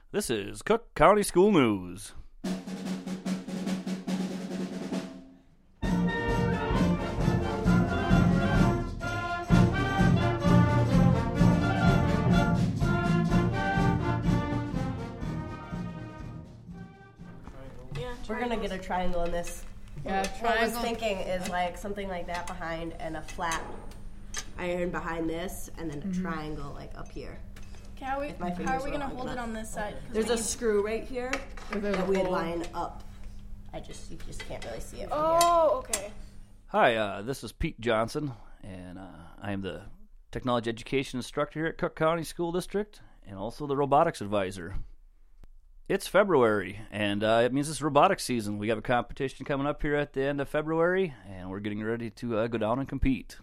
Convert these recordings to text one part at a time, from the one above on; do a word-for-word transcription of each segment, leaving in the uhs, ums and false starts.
This is Cook County School News. We're gonna get a triangle in this. Yeah, what triangle. I was thinking is like something like that behind and a flat iron behind this, and then a Mm-hmm. triangle like up here. Okay, how are we, If my how fingers are we were gonna long hold it enough. on this side? 'Cause There's we a need- screw right here If there's a that we'd hole. line up. I just you just can't really see it from here. Oh, okay. Hi, uh, this is Pete Johnson, and uh, I am the Technology Education Instructor here at Cook County School District, and also the Robotics Advisor. It's February, and uh, it means it's robotics season. We have a competition coming up here at the end of February, and we're getting ready to uh, go down and compete.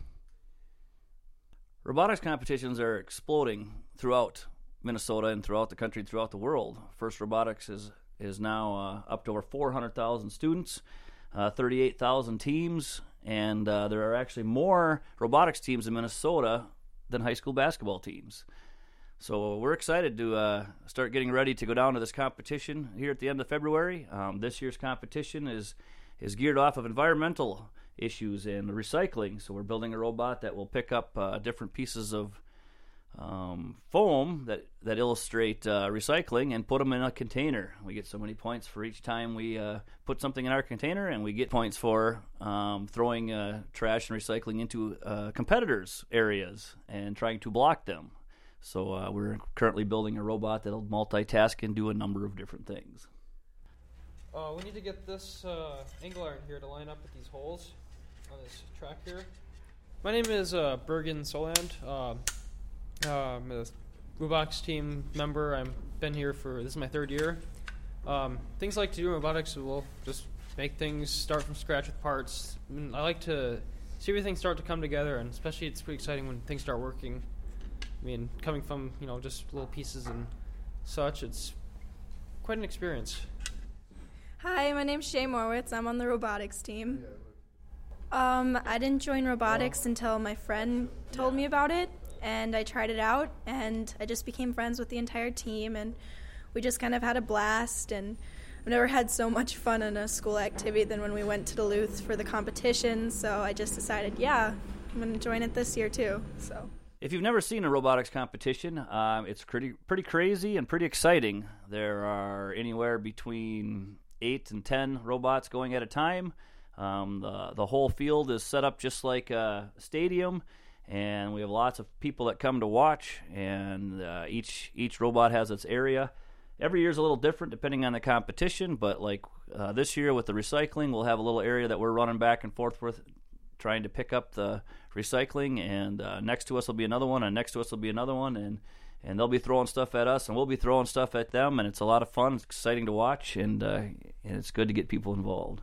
Robotics competitions are exploding throughout Minnesota and throughout the country, throughout the world. First Robotics is is now uh, up to over four hundred thousand students, uh, thirty-eight thousand teams, and uh, there are actually more robotics teams in Minnesota than high school basketball teams. So we're excited to uh, start getting ready to go down to this competition here at the end of February. Um, this year's competition is is geared off of environmental issues and recycling. So we're building a robot that will pick up uh, different pieces of um, foam that, that illustrate uh, recycling and put them in a container. We get so many points for each time we uh, put something in our container, and we get points for um, throwing uh, trash and recycling into uh, competitors' areas and trying to block them. So uh, we're currently building a robot that'll multitask and do a number of different things. Uh, we need to get this uh, angle iron here to line up with these holes on this track here. My name is uh, Bergen Soland. Uh, uh, I'm a robotics team member. I've been here for, this is my third year. Um, things I like to do in robotics, we'll just make things, start from scratch with parts. And I like to see everything start to come together, and especially it's pretty exciting when things start working. I mean, coming from, you know, just little pieces and such, it's quite an experience. Hi, my name's Shay Morwitz. I'm on the robotics team. Um, I didn't join robotics until my friend told me about it, and I tried it out, and I just became friends with the entire team, and we just kind of had a blast, and I've never had so much fun in a school activity than when we went to Duluth for the competition, so I just decided, yeah, I'm going to join it this year too, so... If you've never seen a robotics competition, um, it's pretty pretty crazy and pretty exciting. There are anywhere between eight and ten robots going at a time. Um, the the whole field is set up just like a stadium, and we have lots of people that come to watch. And uh, each each robot has its area. Every year is a little different depending on the competition. But like uh, this year with the recycling, we'll have a little area that we're running back and forth with, trying to pick up the recycling, and uh, next to us will be another one, and next to us will be another one, and and they'll be throwing stuff at us, and we'll be throwing stuff at them, and it's a lot of fun. It's exciting to watch, and uh, and it's good to get people involved.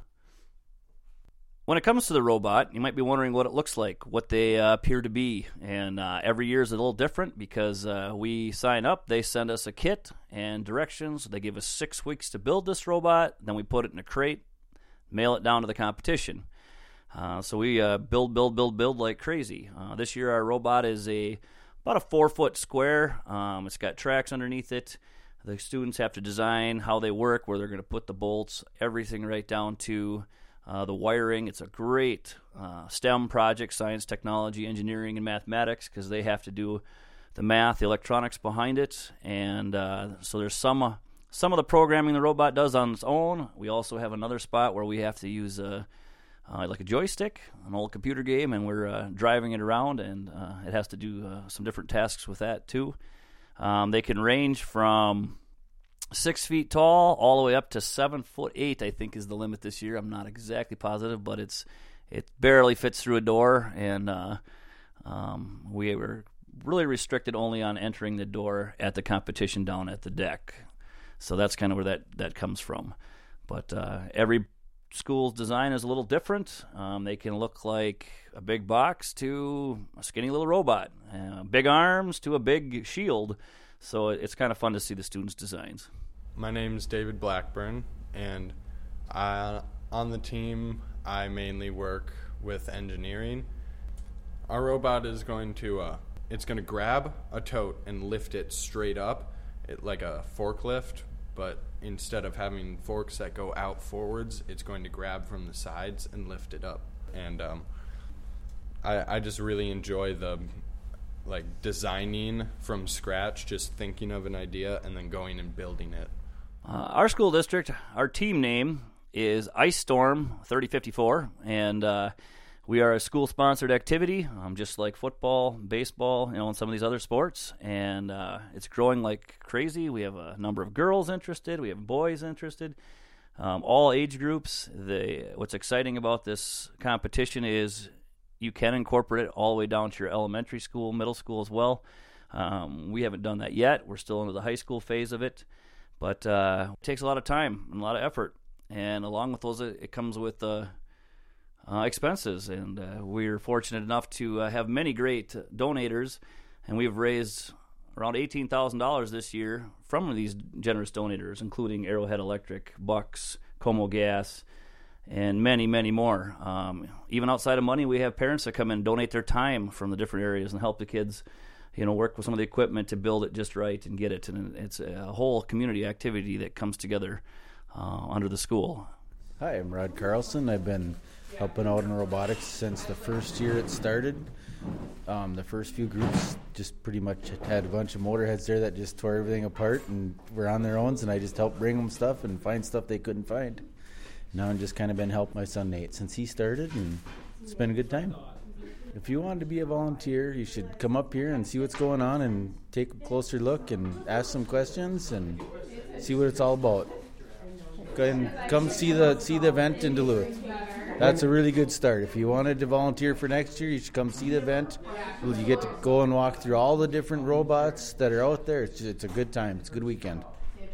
When it comes to the robot, you might be wondering what it looks like, what they uh, appear to be, and uh, every year is a little different because uh, we sign up, they send us a kit and directions, they give us six weeks to build this robot, then we put it in a crate, mail it down to the competition. Uh, so we uh, build, build, build, build like crazy. Uh, this year our robot is a about a four-foot square. Um, it's got tracks underneath it. The students have to design how they work, where they're going to put the bolts, everything right down to uh, the wiring. It's a great uh, STEM project, science, technology, engineering, and mathematics, because they have to do the math, the electronics behind it. And uh, so there's some, uh, some of the programming the robot does on its own. We also have another spot where we have to use a Uh, like a joystick, an old computer game, and we're uh, driving it around, and uh, it has to do uh, some different tasks with that too. Um, they can range from six feet tall all the way up to seven foot eight, I think is the limit this year. I'm not exactly positive, but it's it barely fits through a door, and uh, um, we were really restricted only on entering the door at the competition down at the deck. So that's kind of where that, that comes from. But uh, every school's design is a little different. Um, they can look like a big box to a skinny little robot, uh, big arms to a big shield. So it's kind of fun to see the students' designs. My name's David Blackburn, and I, on the team, I mainly work with engineering. Our robot is going to, uh, it's going to grab a tote and lift it straight up, it, like a forklift, but instead of having forks that go out forwards, it's going to grab from the sides and lift it up. And um, I, I just really enjoy the like designing from scratch, just thinking of an idea and then going and building it. Uh, our school district, our team name is Ice Storm thirty fifty-four, and uh, we are a school-sponsored activity, um, just like football, baseball, you know, and some of these other sports. And uh, it's growing like crazy. We have a number of girls interested. We have boys interested. Um, all age groups. The what's exciting about this competition is you can incorporate it all the way down to your elementary school, middle school as well. Um, we haven't done that yet. We're still into the high school phase of it, but uh, it takes a lot of time and a lot of effort. And along with those, it comes with uh, uh, expenses. And uh, we're fortunate enough to uh, have many great donators, and we've raised around eighteen thousand dollars this year from these generous donators, including Arrowhead Electric, Bucks, Como Gas, and many, many more. Um, even outside of money, we have parents that come in and donate their time from the different areas and help the kids, you know, work with some of the equipment to build it just right and get it. And it's a whole community activity that comes together uh, under the school. Hi, I'm Rod Carlson. I've been helping out in robotics since the first year it started. Um, the first few groups just pretty much had a bunch of motorheads there that just tore everything apart and were on their own, and I just helped bring them stuff and find stuff they couldn't find. Now I've just kind of been helping my son Nate since he started, and it's been a good time. If you want to be a volunteer, you should come up here and see what's going on and take a closer look and ask some questions and see what it's all about. Go ahead and come see the see the event in Duluth. That's a really good start. If you wanted to volunteer for next year, you should come see the event. You get to go and walk through all the different robots that are out there. It's just, it's a good time. It's a good weekend.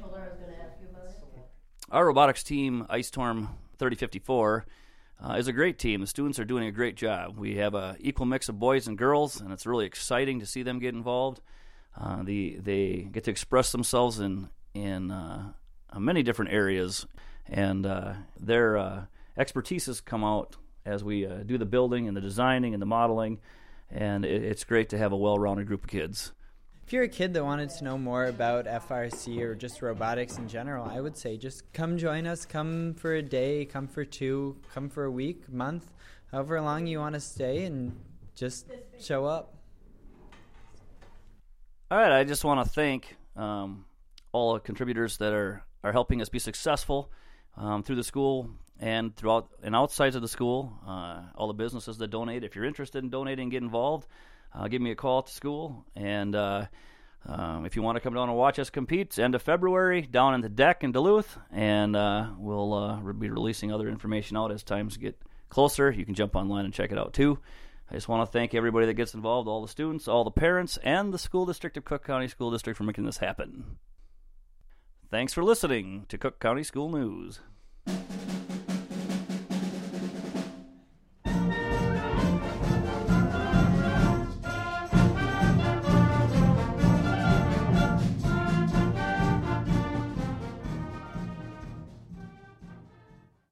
Our robotics team, Ice Storm thirty fifty-four, uh, is a great team. The students are doing a great job. We have an equal mix of boys and girls, and it's really exciting to see them get involved. Uh, the, they get to express themselves in, in uh, many different areas, and uh, their uh, expertise has come out as we uh, do the building and the designing and the modeling, and it, it's great to have a well-rounded group of kids. If you're a kid that wanted to know more about F R C or just robotics in general, I would say just come join us. Come for a day, come for two, come for a week, month, however long you want to stay, and just show up. All right, I just want to thank um, all the contributors that are, are helping us be successful um, through the school and throughout and outside of the school, uh, all the businesses that donate. If you're interested in donating, get involved. Uh, give me a call at the school, and uh, um, if you want to come down and watch us compete, it's end of February down in the deck in Duluth, and uh, we'll uh, be releasing other information out as times get closer. You can jump online and check it out too. I just want to thank everybody that gets involved, all the students, all the parents, and the school district of Cook County School District for making this happen. Thanks for listening to Cook County School News.